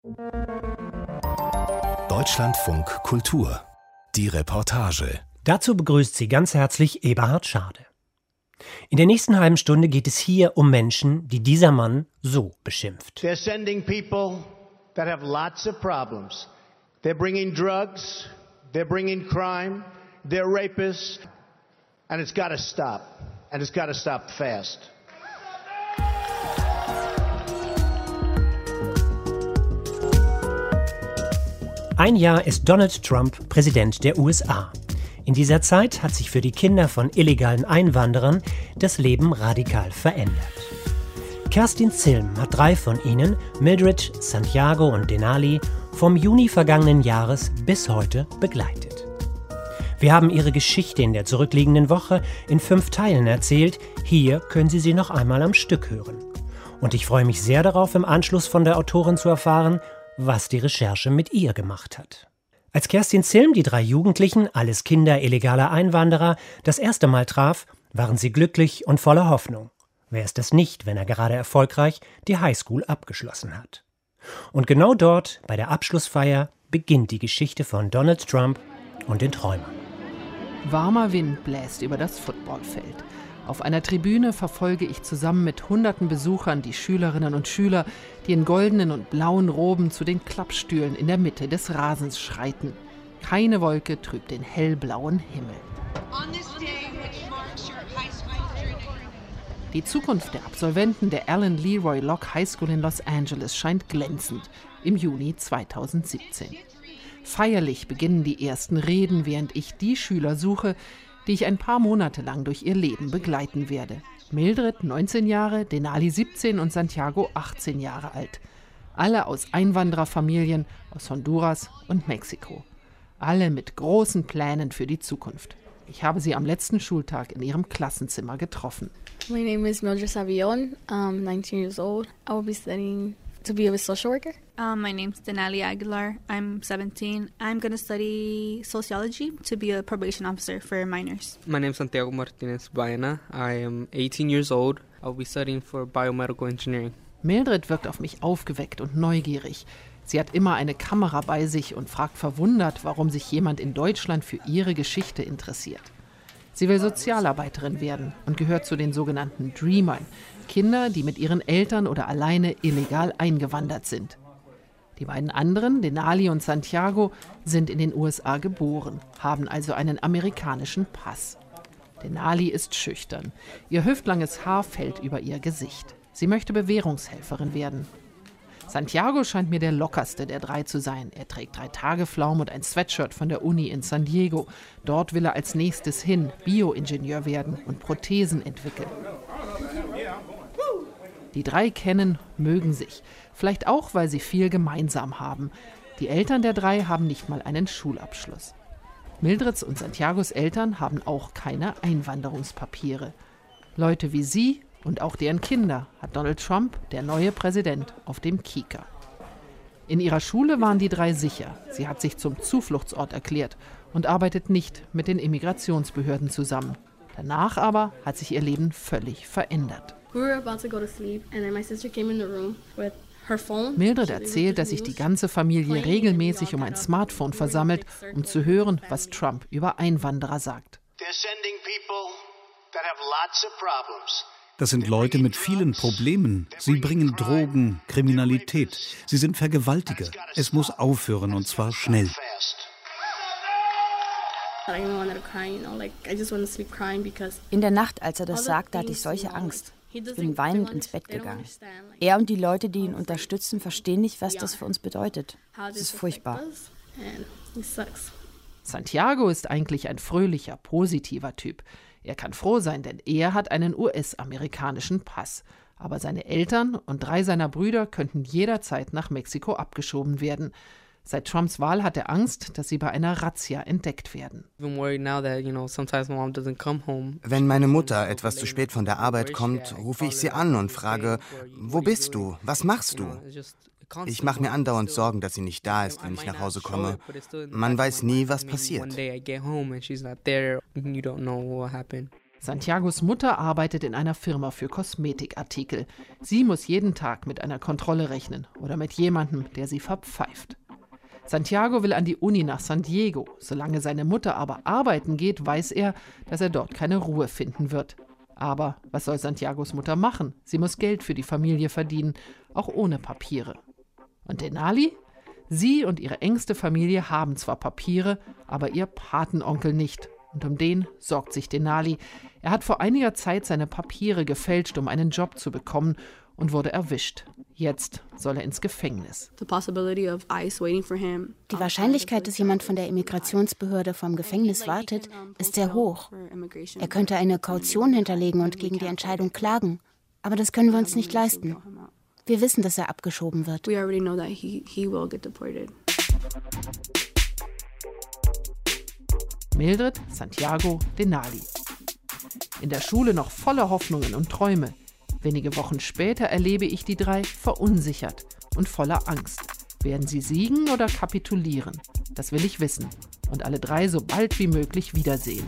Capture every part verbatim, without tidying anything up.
Deutschlandfunk Kultur. Die Reportage. Dazu begrüßt sie ganz herzlich Eberhard Schade. In der nächsten halben Stunde geht es hier um Menschen, die dieser Mann so beschimpft. They're sending people that have lots of problems. They're bringing drugs, they're bringing crime, they're rapists, and it's got to stop. And it's got to stop fast. Ein Jahr ist Donald Trump Präsident der U S A. In dieser Zeit hat sich für die Kinder von illegalen Einwanderern das Leben radikal verändert. Kerstin Zilm hat drei von ihnen, Mildred, Santiago und Denali, vom Juni vergangenen Jahres bis heute begleitet. Wir haben ihre Geschichte in der zurückliegenden Woche in fünf Teilen erzählt. Hier können Sie sie noch einmal am Stück hören. Und ich freue mich sehr darauf, im Anschluss von der Autorin zu erfahren, was die Recherche mit ihr gemacht hat. Als Kerstin Zilm die drei Jugendlichen, alles Kinder illegaler Einwanderer, das erste Mal traf, waren sie glücklich und voller Hoffnung. Wer ist das nicht, wenn er gerade erfolgreich die Highschool abgeschlossen hat? Und genau dort, bei der Abschlussfeier, beginnt die Geschichte von Donald Trump und den Träumern. Warmer Wind bläst über das Footballfeld. Auf einer Tribüne verfolge ich zusammen mit hunderten Besuchern die Schülerinnen und Schüler, die in goldenen und blauen Roben zu den Klappstühlen in der Mitte des Rasens schreiten. Keine Wolke trübt den hellblauen Himmel. Die Zukunft der Absolventen der Allen Leroy Locke High School in Los Angeles scheint glänzend im Juni zweitausendsiebzehn. Feierlich beginnen die ersten Reden, während ich die Schüler suche, die ich ein paar Monate lang durch ihr Leben begleiten werde. Mildred, neunzehn Jahre, Denali, siebzehn und Santiago, achtzehn Jahre alt. Alle aus Einwandererfamilien aus Honduras und Mexiko. Alle mit großen Plänen für die Zukunft. Ich habe sie am letzten Schultag in ihrem Klassenzimmer getroffen. My name is Mildred Savillon. I'm nineteen years old. I will be studying to be a social worker. Um, my name's Denali Aguilar. I'm seventeen. I'm going to study sociology to be a probation officer for minors. My name's Santiago Martinez Baena. I am eighteen years old. I'll be studying for biomedical engineering. Mildred wirkt auf mich aufgeweckt und neugierig. Sie hat immer eine Kamera bei sich und fragt verwundert, warum sich jemand in Deutschland für ihre Geschichte interessiert. Sie will Sozialarbeiterin werden und gehört zu den sogenannten Dreamern, Kinder, die mit ihren Eltern oder alleine illegal eingewandert sind. Die beiden anderen, Denali und Santiago, sind in den U S A geboren, haben also einen amerikanischen Pass. Denali ist schüchtern. Ihr hüftlanges Haar fällt über ihr Gesicht. Sie möchte Bewährungshelferin werden. Santiago scheint mir der lockerste der drei zu sein. Er trägt drei Tageflaum und ein Sweatshirt von der Uni in San Diego. Dort will er als nächstes hin, Bioingenieur werden und Prothesen entwickeln. Die drei kennen, mögen sich. Vielleicht auch, weil sie viel gemeinsam haben. Die Eltern der drei haben nicht mal einen Schulabschluss. Mildreds und Santiagos Eltern haben auch keine Einwanderungspapiere. Leute wie sie und auch deren Kinder hat Donald Trump, der neue Präsident, auf dem Kieker. In ihrer Schule waren die drei sicher. Sie hat sich zum Zufluchtsort erklärt und arbeitet nicht mit den Immigrationsbehörden zusammen. Danach aber hat sich ihr Leben völlig verändert. Mildred erzählt, dass sich die ganze Familie regelmäßig um ein Smartphone versammelt, um zu hören, was Trump über Einwanderer sagt. Das sind Leute mit vielen Problemen. Sie bringen Drogen, Kriminalität. Sie sind Vergewaltiger. Es muss aufhören, und zwar schnell. In der Nacht, als er das sagte, hatte ich solche Angst. Ich bin weinend ins Bett gegangen. Er und die Leute, die ihn unterstützen, verstehen nicht, was das für uns bedeutet. Es ist furchtbar. Santiago ist eigentlich ein fröhlicher, positiver Typ. Er kann froh sein, denn er hat einen U S-amerikanischen Pass. Aber seine Eltern und drei seiner Brüder könnten jederzeit nach Mexiko abgeschoben werden. Seit Trumps Wahl hat er Angst, dass sie bei einer Razzia entdeckt werden. Wenn meine Mutter etwas zu spät von der Arbeit kommt, rufe ich sie an und frage, wo bist du? Was machst du? Ich mache mir andauernd Sorgen, dass sie nicht da ist, wenn ich nach Hause komme. Man weiß nie, was passiert. Santiagos Mutter arbeitet in einer Firma für Kosmetikartikel. Sie muss jeden Tag mit einer Kontrolle rechnen oder mit jemandem, der sie verpfeift. Santiago will an die Uni nach San Diego. Solange seine Mutter aber arbeiten geht, weiß er, dass er dort keine Ruhe finden wird. Aber was soll Santiagos Mutter machen? Sie muss Geld für die Familie verdienen, auch ohne Papiere. Und Denali? Sie und ihre engste Familie haben zwar Papiere, aber ihr Patenonkel nicht. Und um den sorgt sich Denali. Er hat vor einiger Zeit seine Papiere gefälscht, um einen Job zu bekommen, und wurde erwischt. Jetzt soll er ins Gefängnis. Die Wahrscheinlichkeit, dass jemand von der Immigrationsbehörde vom Gefängnis wartet, ist sehr hoch. Er könnte eine Kaution hinterlegen und gegen die Entscheidung klagen. Aber das können wir uns nicht leisten. Wir wissen, dass er abgeschoben wird. Mildred, Santiago, Denali. In der Schule noch voller Hoffnungen und Träume. Wenige Wochen später erlebe ich die drei verunsichert und voller Angst. Werden sie siegen oder kapitulieren? Das will ich wissen. Und alle drei so bald wie möglich wiedersehen.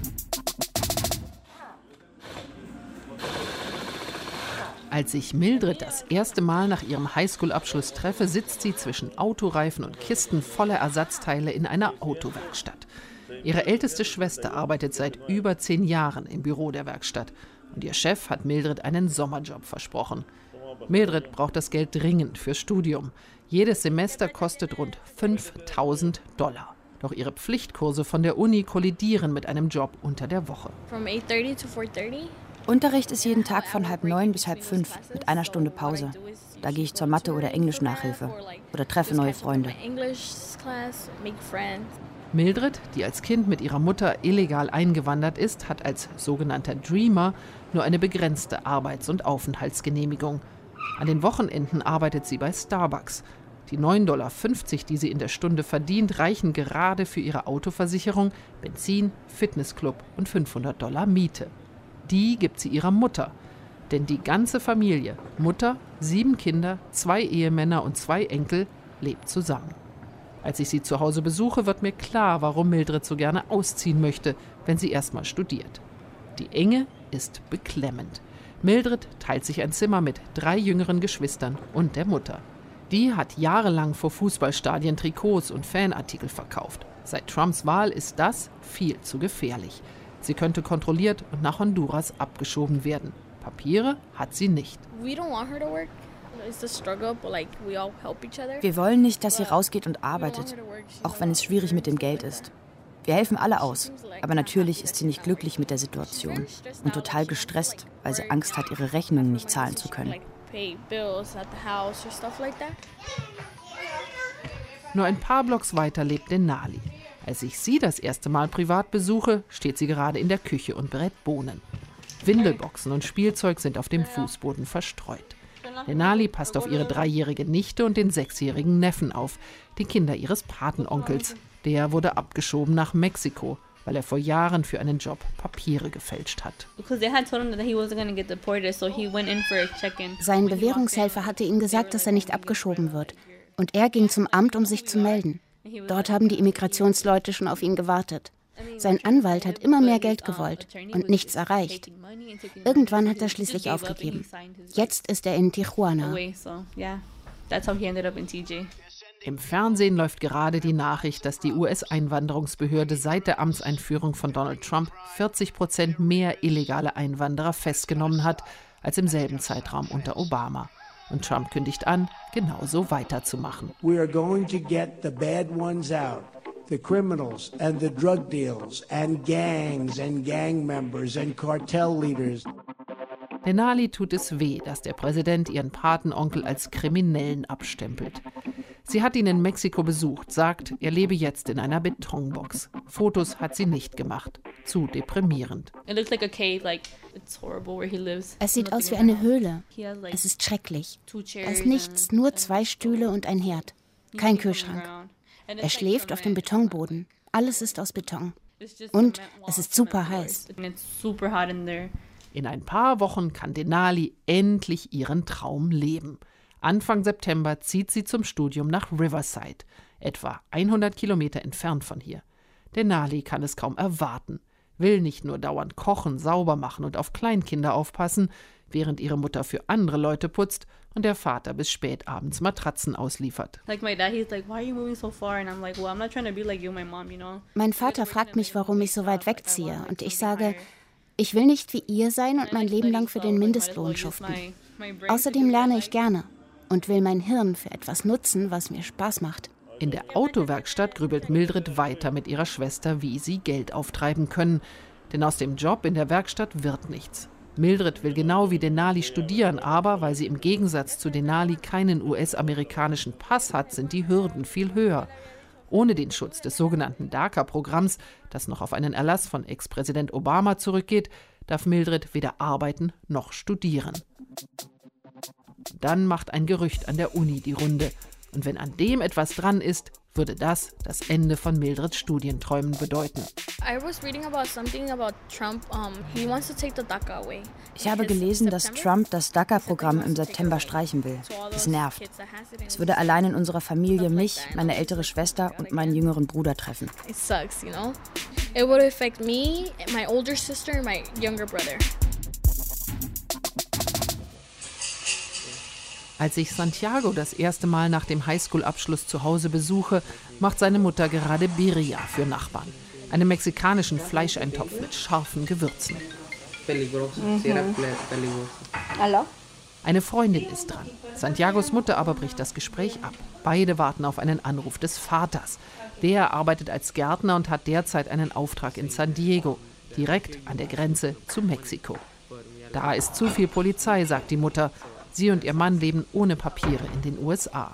Als ich Mildred das erste Mal nach ihrem Highschool-Abschluss treffe, sitzt sie zwischen Autoreifen und Kisten voller Ersatzteile in einer Autowerkstatt. Ihre älteste Schwester arbeitet seit über zehn Jahren im Büro der Werkstatt. Und ihr Chef hat Mildred einen Sommerjob versprochen. Mildred braucht das Geld dringend fürs Studium. Jedes Semester kostet rund fünftausend Dollar. Doch ihre Pflichtkurse von der Uni kollidieren mit einem Job unter der Woche. Unterricht ist jeden Tag von halb neun bis halb fünf mit einer Stunde Pause. Da gehe ich zur Mathe- oder Englisch-Nachhilfe oder treffe neue Freunde. Mildred, die als Kind mit ihrer Mutter illegal eingewandert ist, hat als sogenannter Dreamer nur eine begrenzte Arbeits- und Aufenthaltsgenehmigung. An den Wochenenden arbeitet sie bei Starbucks. Die neun Dollar fünfzig, die sie in der Stunde verdient, reichen gerade für ihre Autoversicherung, Benzin, Fitnessclub und fünfhundert Dollar Miete. Die gibt sie ihrer Mutter. Denn die ganze Familie, Mutter, sieben Kinder, zwei Ehemänner und zwei Enkel, lebt zusammen. Als ich sie zu Hause besuche, wird mir klar, warum Mildred so gerne ausziehen möchte, wenn sie erstmal studiert. Die Enge ist beklemmend. Mildred teilt sich ein Zimmer mit drei jüngeren Geschwistern und der Mutter. Die hat jahrelang vor Fußballstadien Trikots und Fanartikel verkauft. Seit Trumps Wahl ist das viel zu gefährlich. Sie könnte kontrolliert und nach Honduras abgeschoben werden. Papiere hat sie nicht. Wir wollen nicht, dass sie rausgeht und arbeitet, auch wenn es schwierig mit dem Geld ist. Wir helfen alle aus, aber natürlich ist sie nicht glücklich mit der Situation und total gestresst, weil sie Angst hat, ihre Rechnungen nicht zahlen zu können. Nur ein paar Blocks weiter lebt Denali. Als ich sie das erste Mal privat besuche, steht sie gerade in der Küche und brät Bohnen. Windelboxen und Spielzeug sind auf dem Fußboden verstreut. Denali passt auf ihre dreijährige Nichte und den sechsjährigen Neffen auf, die Kinder ihres Patenonkels. Der wurde abgeschoben nach Mexiko, weil er vor Jahren für einen Job Papiere gefälscht hat. Sein Bewährungshelfer hatte ihm gesagt, dass er nicht abgeschoben wird. Und er ging zum Amt, um sich zu melden. Dort haben die Immigrationsleute schon auf ihn gewartet. Sein Anwalt hat immer mehr Geld gewollt und nichts erreicht. Irgendwann hat er schließlich aufgegeben. Jetzt ist er in Tijuana. Im Fernsehen läuft gerade die Nachricht, dass die U S-Einwanderungsbehörde seit der Amtseinführung von Donald Trump vierzig Prozent mehr illegale Einwanderer festgenommen hat als im selben Zeitraum unter Obama. Und Trump kündigt an, genauso weiterzumachen. We are going to get the bad ones out. The criminals and the drug dealers and gangs and gang members and cartel leaders. Denali tut es weh, dass der Präsident ihren Patenonkel als Kriminellen abstempelt. Sie hat ihn in Mexiko besucht, sagt, er lebe jetzt in einer Betonbox. Fotos hat sie nicht gemacht. Zu deprimierend. Es sieht aus wie eine Höhle. Es ist schrecklich. Es ist nichts, nur zwei Stühle und ein Herd. Kein Kühlschrank. Er schläft auf dem Betonboden. Alles ist aus Beton. Und es ist super heiß. In ein paar Wochen kann Denali endlich ihren Traum leben. Anfang September zieht sie zum Studium nach Riverside, etwa hundert Kilometer entfernt von hier. Denali kann es kaum erwarten. will nicht nur dauernd kochen, sauber machen und auf Kleinkinder aufpassen, während ihre Mutter für andere Leute putzt und der Vater bis spät abends Matratzen ausliefert. Mein Vater fragt mich, warum ich so weit wegziehe, und ich sage, ich will nicht wie ihr sein und mein Leben lang für den Mindestlohn schuften. Außerdem lerne ich gerne und will mein Hirn für etwas nutzen, was mir Spaß macht. In der Autowerkstatt grübelt Mildred weiter mit ihrer Schwester, wie sie Geld auftreiben können. Denn aus dem Job in der Werkstatt wird nichts. Mildred will genau wie Denali studieren, aber weil sie im Gegensatz zu Denali keinen U S-amerikanischen Pass hat, sind die Hürden viel höher. Ohne den Schutz des sogenannten DACA-Programms, das noch auf einen Erlass von Ex-Präsident Obama zurückgeht, darf Mildred weder arbeiten noch studieren. Dann macht ein Gerücht an der Uni die Runde. Und wenn an dem etwas dran ist, würde das das Ende von Mildreds Studienträumen bedeuten. Ich habe gelesen, dass Trump das DACA-Programm im September streichen will. Es nervt. Es würde allein in unserer Familie mich, meine ältere Schwester und meinen jüngeren Bruder treffen. It sucks, you know. It would affect me, my older sister and my younger brother. Als ich Santiago das erste Mal nach dem Highschool-Abschluss zu Hause besuche, macht seine Mutter gerade Birria für Nachbarn. Einen mexikanischen Fleischeintopf mit scharfen Gewürzen. Mhm. Hallo? Eine Freundin ist dran. Santiagos Mutter aber bricht das Gespräch ab. Beide warten auf einen Anruf des Vaters. Der arbeitet als Gärtner und hat derzeit einen Auftrag in San Diego, direkt an der Grenze zu Mexiko. Da ist zu viel Polizei, sagt die Mutter. Sie und ihr Mann leben ohne Papiere in den U S A.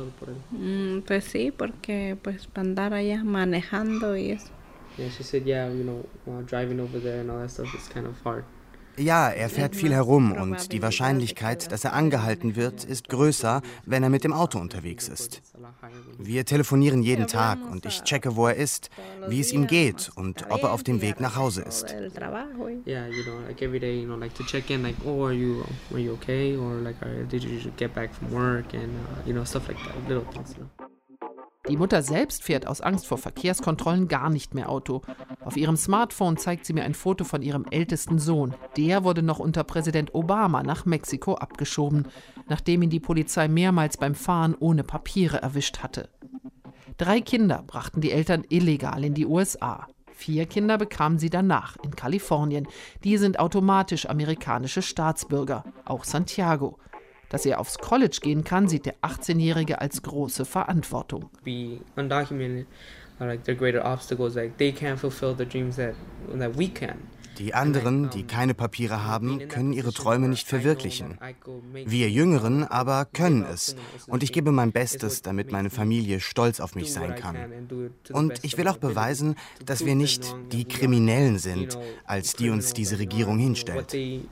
Pues sí, porque pues andar allá manejando y eso. Yeah, she said, yeah, you know, driving over there and all that stuff is kind of hard. Ja, er fährt viel herum und die Wahrscheinlichkeit, dass er angehalten wird, ist größer, wenn er mit dem Auto unterwegs ist. Wir telefonieren jeden Tag und ich checke, wo er ist, wie es ihm geht und ob er auf dem Weg nach Hause ist. Yeah, you know, like every day, you know, like to check in, like, oh, are you, are you okay, or like, did you get back from work, and uh, you know, stuff like that, little things, you know. Die Mutter selbst fährt aus Angst vor Verkehrskontrollen gar nicht mehr Auto. Auf ihrem Smartphone zeigt sie mir ein Foto von ihrem ältesten Sohn. Der wurde noch unter Präsident Obama nach Mexiko abgeschoben, nachdem ihn die Polizei mehrmals beim Fahren ohne Papiere erwischt hatte. Drei Kinder brachten die Eltern illegal in die U S A. Vier Kinder bekamen sie danach in Kalifornien. Die sind automatisch amerikanische Staatsbürger, auch Santiago. Dass er aufs College gehen kann, sieht der achtzehnjährige als große Verantwortung. Be undocumented, like their greater obstacles, like they can't fulfill the dreams that that we can. Die anderen, die keine Papiere haben, können ihre Träume nicht verwirklichen. Wir Jüngeren aber können es. Und ich gebe mein Bestes, damit meine Familie stolz auf mich sein kann. Und ich will auch beweisen, dass wir nicht die Kriminellen sind, als die uns diese Regierung hinstellt.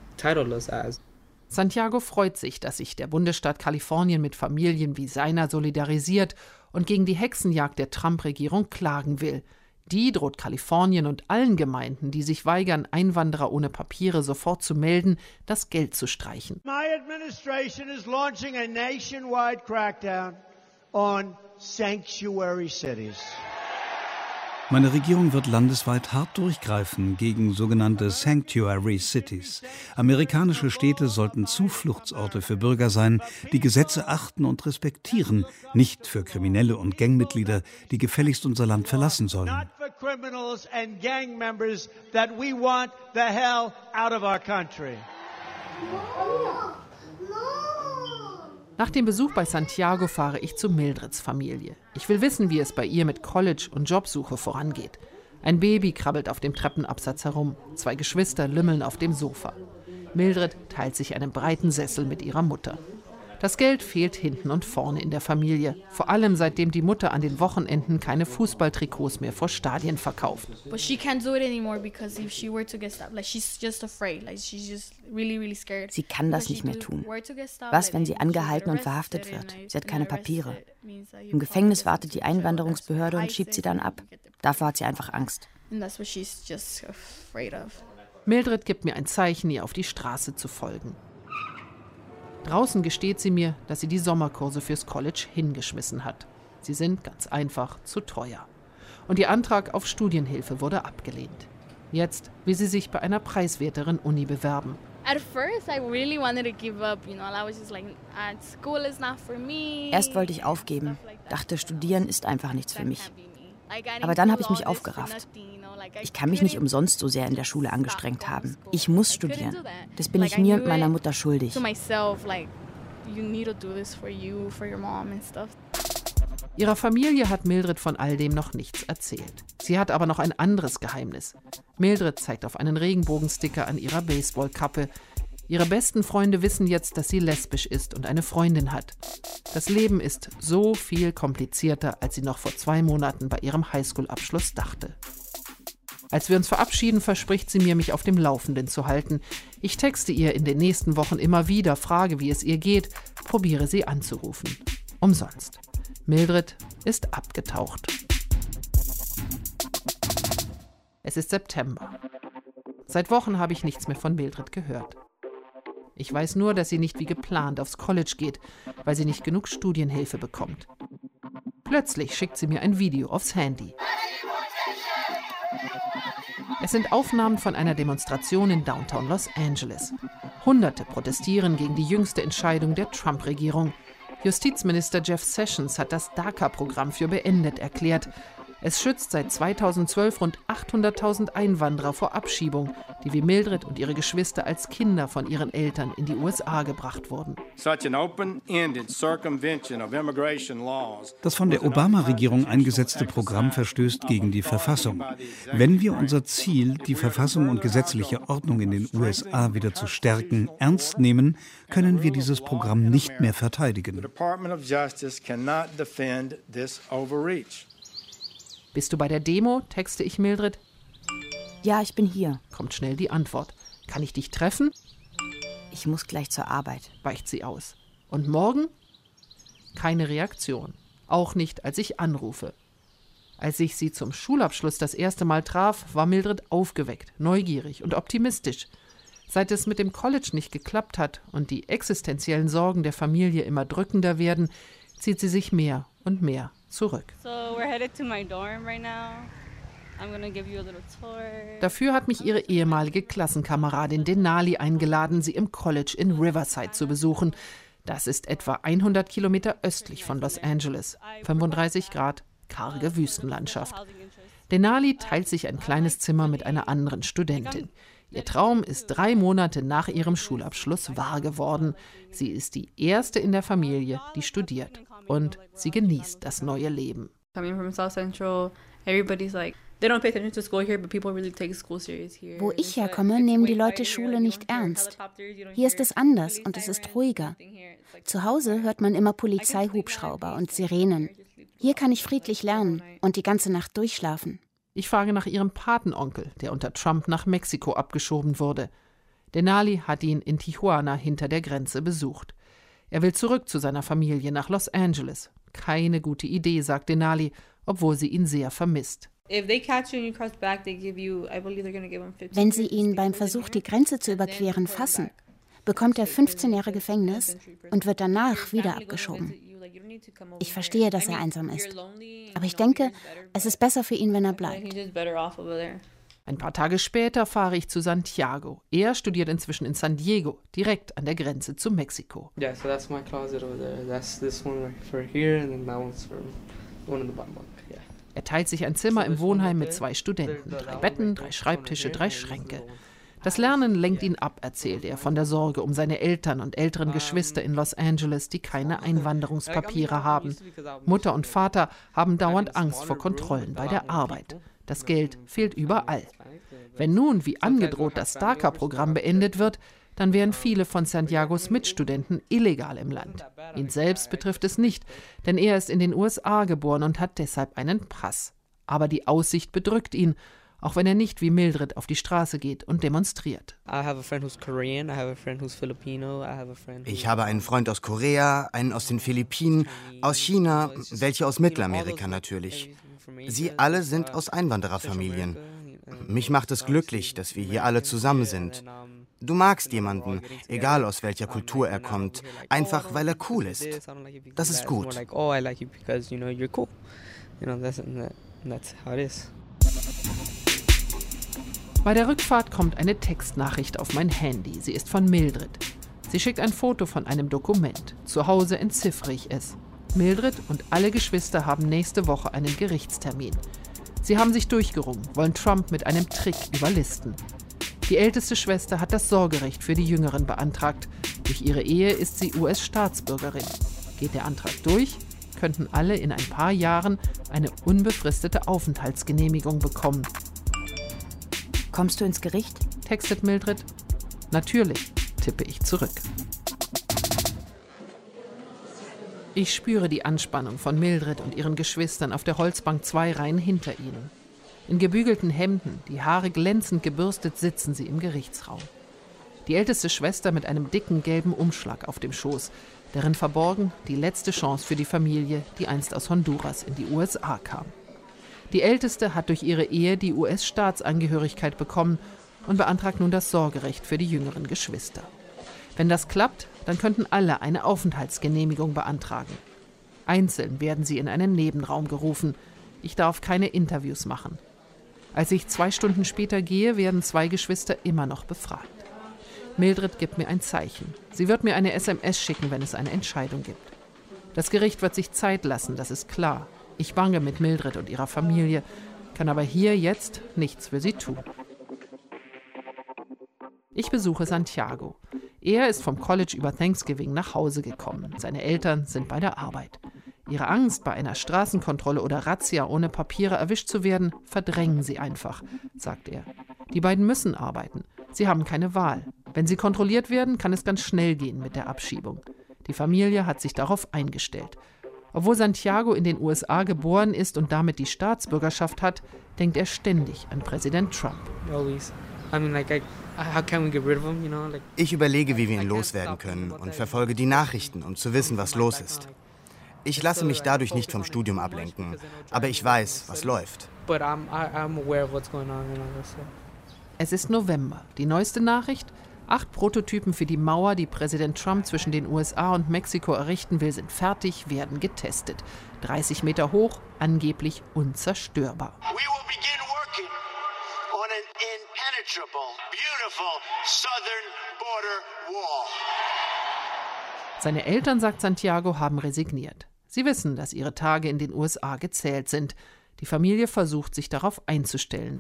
Santiago freut sich, dass sich der Bundesstaat Kalifornien mit Familien wie seiner solidarisiert und gegen die Hexenjagd der Trump-Regierung klagen will. Die droht Kalifornien und allen Gemeinden, die sich weigern, Einwanderer ohne Papiere sofort zu melden, das Geld zu streichen. My administration is launching a nationwide crackdown on sanctuary cities. Meine Regierung wird landesweit hart durchgreifen gegen sogenannte Sanctuary Cities. Amerikanische Städte sollten Zufluchtsorte für Bürger sein, die Gesetze achten und respektieren, nicht für Kriminelle und Gangmitglieder, die gefälligst unser Land verlassen sollen. Not for criminals and gang members that we want the hell out of our country. Nach dem Besuch bei Santiago fahre ich zu Mildreds Familie. Ich will wissen, wie es bei ihr mit College und Jobsuche vorangeht. Ein Baby krabbelt auf dem Treppenabsatz herum. Zwei Geschwister lümmeln auf dem Sofa. Mildred teilt sich einen breiten Sessel mit ihrer Mutter. Das Geld fehlt hinten und vorne in der Familie. Vor allem seitdem die Mutter an den Wochenenden keine Fußballtrikots mehr vor Stadien verkauft. But she can't do it anymore because if she were to get stopped, like she's just afraid, like she's just really really scared. Sie kann das nicht mehr tun. Was, wenn sie angehalten und verhaftet wird? Sie hat keine Papiere. Im Gefängnis wartet die Einwanderungsbehörde und schiebt sie dann ab. Davor hat sie einfach Angst. And that's what she's just afraid of. Mildred gibt mir ein Zeichen, ihr auf die Straße zu folgen. Draußen gesteht sie mir, dass sie die Sommerkurse fürs College hingeschmissen hat. Sie sind ganz einfach zu teuer. Und ihr Antrag auf Studienhilfe wurde abgelehnt. Jetzt will sie sich bei einer preiswerteren Uni bewerben. Erst wollte ich aufgeben, dachte, studieren ist einfach nichts für mich. Aber dann habe ich mich aufgerafft. Ich kann mich nicht umsonst so sehr in der Schule angestrengt haben. Ich muss studieren. Das bin ich mir und meiner Mutter schuldig. Ihrer Familie hat Mildred von all dem noch nichts erzählt. Sie hat aber noch ein anderes Geheimnis. Mildred zeigt auf einen Regenbogensticker an ihrer Baseballkappe. Ihre besten Freunde wissen jetzt, dass sie lesbisch ist und eine Freundin hat. Das Leben ist so viel komplizierter, als sie noch vor zwei Monaten bei ihrem Highschool-Abschluss dachte. Als wir uns verabschieden, verspricht sie mir, mich auf dem Laufenden zu halten. Ich texte ihr in den nächsten Wochen immer wieder, frage, wie es ihr geht, probiere sie anzurufen. Umsonst. Mildred ist abgetaucht. Es ist September. Seit Wochen habe ich nichts mehr von Mildred gehört. Ich weiß nur, dass sie nicht wie geplant aufs College geht, weil sie nicht genug Studienhilfe bekommt. Plötzlich schickt sie mir ein Video aufs Handy. Es sind Aufnahmen von einer Demonstration in Downtown Los Angeles. Hunderte protestieren gegen die jüngste Entscheidung der Trump-Regierung. Justizminister Jeff Sessions hat das DACA-Programm für beendet erklärt. Es schützt seit zweitausendzwölf rund achthunderttausend Einwanderer vor Abschiebung, die wie Mildred und ihre Geschwister als Kinder von ihren Eltern in die U S A gebracht wurden. Das von der Obama-Regierung eingesetzte Programm verstößt gegen die Verfassung. Wenn wir unser Ziel, die Verfassung und gesetzliche Ordnung in den U S A wieder zu stärken, ernst nehmen, können wir dieses Programm nicht mehr verteidigen. Bist du bei der Demo? Texte ich Mildred. Ja, ich bin hier. Kommt schnell die Antwort. Kann ich dich treffen? Ich muss gleich zur Arbeit. Weicht sie aus. Und morgen? Keine Reaktion. Auch nicht, als ich anrufe. Als ich sie zum Schulabschluss das erste Mal traf, war Mildred aufgeweckt, neugierig und optimistisch. Seit es mit dem College nicht geklappt hat und die existenziellen Sorgen der Familie immer drückender werden, zieht sie sich mehr und mehr zurück. So we're headed to my dorm right now. I'm gonna give you a little tour. Dafür hat mich ihre ehemalige Klassenkameradin Denali eingeladen, sie im College in Riverside zu besuchen. Das ist etwa hundert Kilometer östlich von Los Angeles. fünfunddreißig Grad, karge Wüstenlandschaft. Denali teilt sich ein kleines Zimmer mit einer anderen Studentin. Ihr Traum ist drei Monate nach ihrem Schulabschluss wahr geworden. Sie ist die erste in der Familie, die studiert. Und sie genießt das neue Leben. Wo ich herkomme, nehmen die Leute Schule nicht ernst. Hier ist es anders und es ist ruhiger. Zu Hause hört man immer Polizeihubschrauber und Sirenen. Hier kann ich friedlich lernen und die ganze Nacht durchschlafen. Ich frage nach ihrem Patenonkel, der unter Trump nach Mexiko abgeschoben wurde. Denali hat ihn in Tijuana hinter der Grenze besucht. Er will zurück zu seiner Familie nach Los Angeles. Keine gute Idee, sagt Denali, obwohl sie ihn sehr vermisst. Wenn sie ihn beim Versuch, die Grenze zu überqueren, fassen, bekommt er fünfzehn Jahre Gefängnis und wird danach wieder abgeschoben. Ich verstehe, dass er einsam ist. Aber ich denke, es ist besser für ihn, wenn er bleibt. Ein paar Tage später fahre ich zu Santiago. Er studiert inzwischen in San Diego, direkt an der Grenze zu Mexiko. Yeah, so that's my closet over there. That's this one for here and then that one's for one in the bottom bunk. Yeah. Er teilt sich ein Zimmer im Wohnheim mit zwei Studenten. Drei Betten, drei Schreibtische, drei Schränke. Das Lernen lenkt ihn ab, erzählt er, von der Sorge um seine Eltern und älteren Geschwister in Los Angeles, die keine Einwanderungspapiere haben. Mutter und Vater haben dauernd Angst vor Kontrollen bei der Arbeit. Das Geld fehlt überall. Wenn nun, wie angedroht, das DACA-Programm beendet wird, dann wären viele von Santiagos Mitstudenten illegal im Land. Ihn selbst betrifft es nicht, denn er ist in den U S A geboren und hat deshalb einen Pass. Aber die Aussicht bedrückt ihn, auch wenn er nicht wie Mildred auf die Straße geht und demonstriert. Ich habe einen Freund aus Korea, einen aus den Philippinen, aus China, welche aus Mittelamerika natürlich. Sie alle sind aus Einwandererfamilien. Mich macht es glücklich, dass wir hier alle zusammen sind. Du magst jemanden, egal aus welcher Kultur er kommt, einfach weil er cool ist. Das ist gut. Bei der Rückfahrt kommt eine Textnachricht auf mein Handy. Sie ist von Mildred. Sie schickt ein Foto von einem Dokument. Zu Hause entziffere ich es. Mildred und alle Geschwister haben nächste Woche einen Gerichtstermin. Sie haben sich durchgerungen, wollen Trump mit einem Trick überlisten. Die älteste Schwester hat das Sorgerecht für die Jüngeren beantragt. Durch ihre Ehe ist sie U S-Staatsbürgerin. Geht der Antrag durch, könnten alle in ein paar Jahren eine unbefristete Aufenthaltsgenehmigung bekommen. Kommst du ins Gericht? Textet Mildred. Natürlich, tippe ich zurück. Ich spüre die Anspannung von Mildred und ihren Geschwistern auf der Holzbank zwei Reihen hinter ihnen. In gebügelten Hemden, die Haare glänzend gebürstet, sitzen sie im Gerichtsraum. Die älteste Schwester mit einem dicken gelben Umschlag auf dem Schoß, darin verborgen die letzte Chance für die Familie, die einst aus Honduras in die U S A kam. Die Älteste hat durch ihre Ehe die U S-Staatsangehörigkeit bekommen und beantragt nun das Sorgerecht für die jüngeren Geschwister. Wenn das klappt, dann könnten alle eine Aufenthaltsgenehmigung beantragen. Einzeln werden sie in einen Nebenraum gerufen. Ich darf keine Interviews machen. Als ich zwei Stunden später gehe, werden zwei Geschwister immer noch befragt. Mildred gibt mir ein Zeichen. Sie wird mir eine S M S schicken, wenn es eine Entscheidung gibt. Das Gericht wird sich Zeit lassen, das ist klar. Ich bange mit Mildred und ihrer Familie, kann aber hier jetzt nichts für sie tun. Ich besuche Santiago. Er ist vom College über Thanksgiving nach Hause gekommen. Seine Eltern sind bei der Arbeit. Ihre Angst, bei einer Straßenkontrolle oder Razzia ohne Papiere erwischt zu werden, verdrängen sie einfach, sagt er. Die beiden müssen arbeiten. Sie haben keine Wahl. Wenn sie kontrolliert werden, kann es ganz schnell gehen mit der Abschiebung. Die Familie hat sich darauf eingestellt. Obwohl Santiago in den U S A geboren ist und damit die Staatsbürgerschaft hat, denkt er ständig an Präsident Trump. Ich überlege, wie wir ihn loswerden können und verfolge die Nachrichten, um zu wissen, was los ist. Ich lasse mich dadurch nicht vom Studium ablenken, aber ich weiß, was läuft. Es ist November. Die neueste Nachricht? Acht Prototypen für die Mauer, die Präsident Trump zwischen den U S A und Mexiko errichten will, sind fertig, werden getestet. dreißig Meter hoch, angeblich unzerstörbar. We will begin working on an impenetrable, beautiful southern border wall. Seine Eltern, sagt Santiago, haben resigniert. Sie wissen, dass ihre Tage in den U S A gezählt sind. Die Familie versucht, sich darauf einzustellen.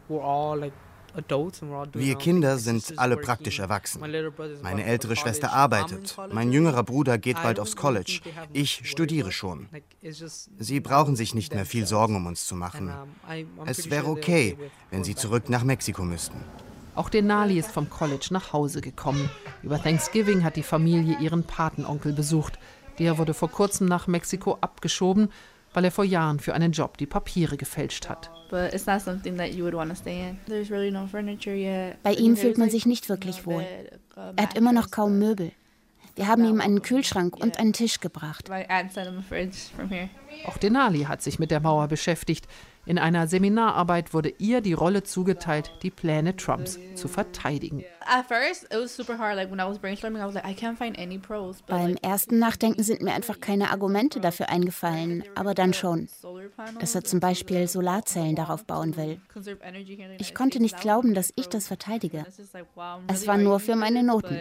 Wir Kinder sind alle praktisch erwachsen. Meine ältere Schwester arbeitet. Mein jüngerer Bruder geht bald aufs College. Ich studiere schon. Sie brauchen sich nicht mehr viel Sorgen um uns zu machen. Es wäre okay, wenn sie zurück nach Mexiko müssten. Auch Denali ist vom College nach Hause gekommen. Über Thanksgiving hat die Familie ihren Patenonkel besucht. Der wurde vor kurzem nach Mexiko abgeschoben, weil er vor Jahren für einen Job die Papiere gefälscht hat. Bei ihm fühlt man sich nicht wirklich wohl. Er hat immer noch kaum Möbel. Wir haben ihm einen Kühlschrank und einen Tisch gebracht. Auch Denali hat sich mit der Mauer beschäftigt. In einer Seminararbeit wurde ihr die Rolle zugeteilt, die Pläne Trumps zu verteidigen. Beim ersten Nachdenken sind mir einfach keine Argumente dafür eingefallen, aber dann schon, dass er zum Beispiel Solarzellen darauf bauen will. Ich konnte nicht glauben, dass ich das verteidige. Es war nur für meine Noten.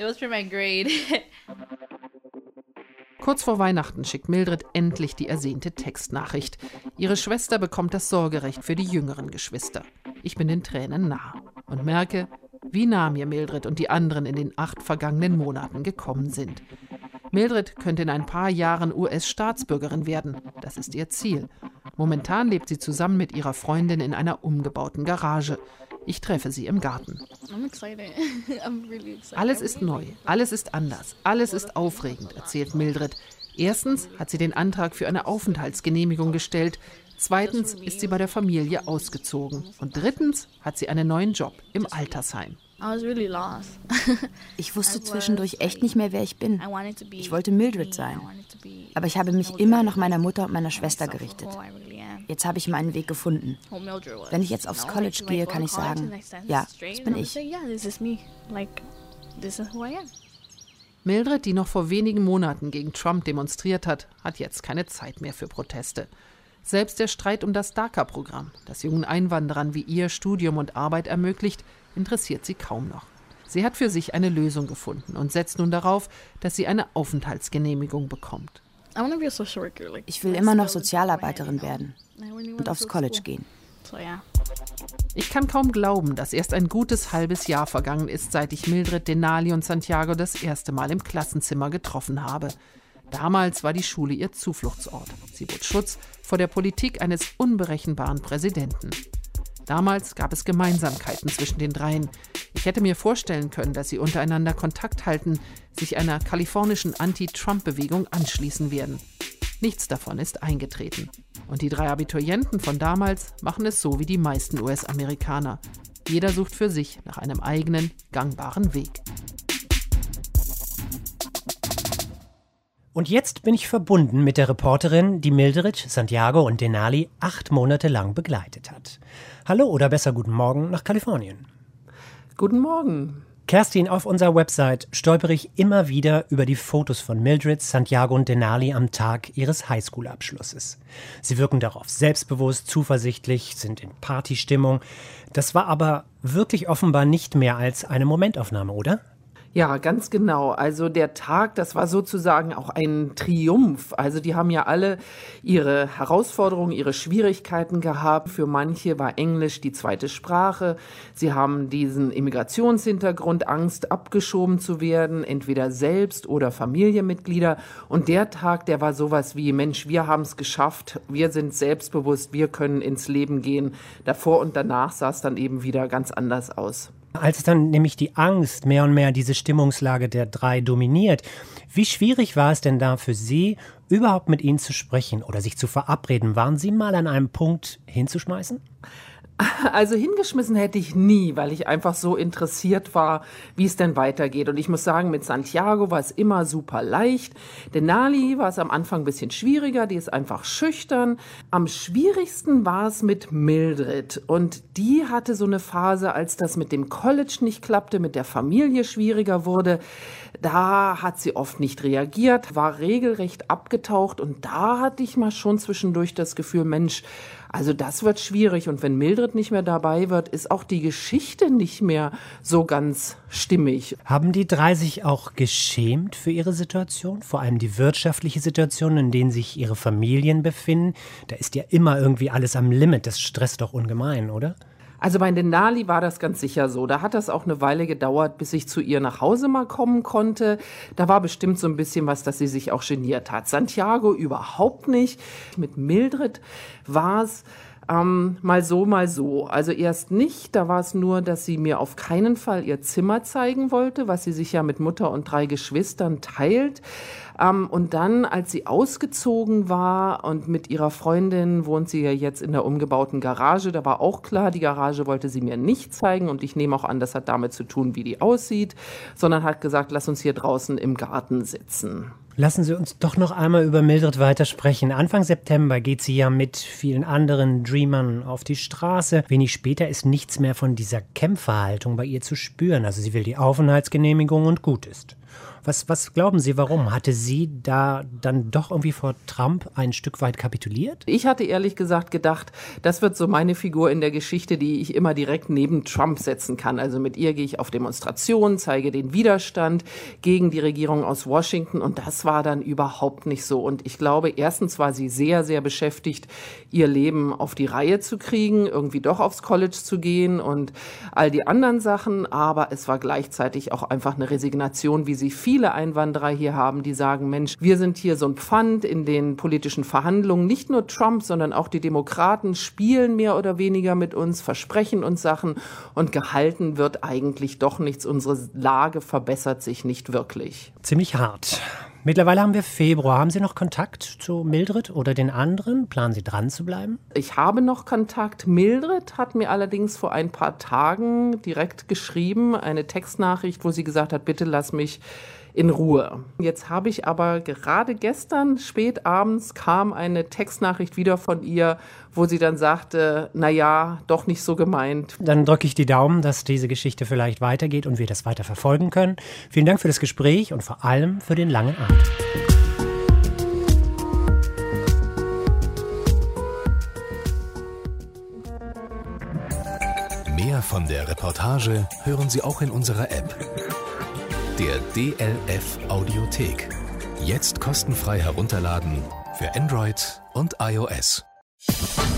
Kurz vor Weihnachten schickt Mildred endlich die ersehnte Textnachricht. Ihre Schwester bekommt das Sorgerecht für die jüngeren Geschwister. Ich bin den Tränen nah und merke, wie nah mir Mildred und die anderen in den acht vergangenen Monaten gekommen sind. Mildred könnte in ein paar Jahren U S-Staatsbürgerin werden. Das ist ihr Ziel. Momentan lebt sie zusammen mit ihrer Freundin in einer umgebauten Garage. Ich treffe sie im Garten. Alles ist neu, alles ist anders, alles ist aufregend, erzählt Mildred. Erstens hat sie den Antrag für eine Aufenthaltsgenehmigung gestellt. Zweitens ist sie bei der Familie ausgezogen. Und drittens hat sie einen neuen Job im Altersheim. Ich wusste zwischendurch echt nicht mehr, wer ich bin. Ich wollte Mildred sein. Aber ich habe mich immer nach meiner Mutter und meiner Schwester gerichtet. Jetzt habe ich meinen Weg gefunden. Wenn ich jetzt aufs College gehe, kann ich sagen, ja, das bin ich. Mildred, die noch vor wenigen Monaten gegen Trump demonstriert hat, hat jetzt keine Zeit mehr für Proteste. Selbst der Streit um das DACA-Programm, das jungen Einwanderern wie ihr Studium und Arbeit ermöglicht, interessiert sie kaum noch. Sie hat für sich eine Lösung gefunden und setzt nun darauf, dass sie eine Aufenthaltsgenehmigung bekommt. Ich will immer noch Sozialarbeiterin werden und aufs College gehen. Ich kann kaum glauben, dass erst ein gutes halbes Jahr vergangen ist, seit ich Mildred, Denali und Santiago das erste Mal im Klassenzimmer getroffen habe. Damals war die Schule ihr Zufluchtsort. Sie bot Schutz vor der Politik eines unberechenbaren Präsidenten. Damals gab es Gemeinsamkeiten zwischen den dreien. Ich hätte mir vorstellen können, dass sie untereinander Kontakt halten, sich einer kalifornischen Anti-Trump-Bewegung anschließen werden. Nichts davon ist eingetreten. Und die drei Abiturienten von damals machen es so wie die meisten U S-Amerikaner. Jeder sucht für sich nach einem eigenen, gangbaren Weg. Und jetzt bin ich verbunden mit der Reporterin, die Mildred, Santiago und Denali acht Monate lang begleitet hat. Hallo oder besser guten Morgen nach Kalifornien. Guten Morgen. Kerstin, auf unserer Website stolpere ich immer wieder über die Fotos von Mildred, Santiago und Denali am Tag ihres Highschool-Abschlusses. Sie wirken darauf selbstbewusst, zuversichtlich, sind in Partystimmung. Das war aber wirklich offenbar nicht mehr als eine Momentaufnahme, oder? Ja, ganz genau. Also der Tag, das war sozusagen auch ein Triumph. Also die haben ja alle ihre Herausforderungen, ihre Schwierigkeiten gehabt. Für manche war Englisch die zweite Sprache. Sie haben diesen Immigrationshintergrund, Angst, abgeschoben zu werden, entweder selbst oder Familienmitglieder. Und der Tag, der war sowas wie, Mensch, wir haben es geschafft, wir sind selbstbewusst, wir können ins Leben gehen. Davor und danach sah es dann eben wieder ganz anders aus. Als dann nämlich die Angst mehr und mehr diese Stimmungslage der drei dominiert, wie schwierig war es denn da für Sie, überhaupt mit ihnen zu sprechen oder sich zu verabreden? Waren Sie mal an einem Punkt hinzuschmeißen? Also hingeschmissen hätte ich nie, weil ich einfach so interessiert war, wie es denn weitergeht. Und ich muss sagen, mit Santiago war es immer super leicht. Denali war es am Anfang ein bisschen schwieriger, die ist einfach schüchtern. Am schwierigsten war es mit Mildred. Und die hatte so eine Phase, als das mit dem College nicht klappte, mit der Familie schwieriger wurde. Da hat sie oft nicht reagiert, war regelrecht abgetaucht. Und da hatte ich mal schon zwischendurch das Gefühl, Mensch, also das wird schwierig. Und wenn Mildred nicht mehr dabei wird, ist auch die Geschichte nicht mehr so ganz stimmig. Haben die drei sich auch geschämt für ihre Situation? Vor allem die wirtschaftliche Situation, in der sich ihre Familien befinden? Da ist ja immer irgendwie alles am Limit. Das stresst doch ungemein, oder? Also bei Denali war das ganz sicher so. Da hat das auch eine Weile gedauert, bis ich zu ihr nach Hause mal kommen konnte. Da war bestimmt so ein bisschen was, dass sie sich auch geniert hat. Santiago überhaupt nicht. Mit Mildred war es ähm, mal so, mal so. Also erst nicht, da war es nur, dass sie mir auf keinen Fall ihr Zimmer zeigen wollte, was sie sich ja mit Mutter und drei Geschwistern teilt. Um, und dann, als sie ausgezogen war und mit ihrer Freundin wohnt sie ja jetzt in der umgebauten Garage, da war auch klar, die Garage wollte sie mir nicht zeigen und ich nehme auch an, das hat damit zu tun, wie die aussieht, sondern hat gesagt, lass uns hier draußen im Garten sitzen. Lassen Sie uns doch noch einmal über Mildred weitersprechen. Anfang September geht sie ja mit vielen anderen Dreamern auf die Straße. Wenig später ist nichts mehr von dieser Kämpferhaltung bei ihr zu spüren. Also sie will die Aufenthaltsgenehmigung und gut ist. Was, was glauben Sie, warum? Hatte sie da dann doch irgendwie vor Trump ein Stück weit kapituliert? Ich hatte ehrlich gesagt gedacht, das wird so meine Figur in der Geschichte, die ich immer direkt neben Trump setzen kann. Also mit ihr gehe ich auf Demonstrationen, zeige den Widerstand gegen die Regierung aus Washington und das war dann überhaupt nicht so. Und ich glaube, erstens war sie sehr, sehr beschäftigt, ihr Leben auf die Reihe zu kriegen, irgendwie doch aufs College zu gehen und all die anderen Sachen. Aber es war gleichzeitig auch einfach eine Resignation, wie sie viele Einwanderer hier haben, die sagen, Mensch, wir sind hier so ein Pfand in den politischen Verhandlungen. Nicht nur Trump, sondern auch die Demokraten spielen mehr oder weniger mit uns, versprechen uns Sachen und gehalten wird eigentlich doch nichts. Unsere Lage verbessert sich nicht wirklich. Ziemlich hart. Mittlerweile haben wir Februar. Haben Sie noch Kontakt zu Mildred oder den anderen? Planen Sie dran zu bleiben? Ich habe noch Kontakt. Mildred hat mir allerdings vor ein paar Tagen direkt geschrieben, eine Textnachricht, wo sie gesagt hat, bitte lass mich in Ruhe. Jetzt habe ich aber gerade gestern spät abends kam eine Textnachricht wieder von ihr, wo sie dann sagte, na ja, doch nicht so gemeint. Dann drücke ich die Daumen, dass diese Geschichte vielleicht weitergeht und wir das weiter verfolgen können. Vielen Dank für das Gespräch und vor allem für den langen Abend. Mehr von der Reportage hören Sie auch in unserer App. Der D L F Audiothek. Jetzt kostenfrei herunterladen für Android und iOS.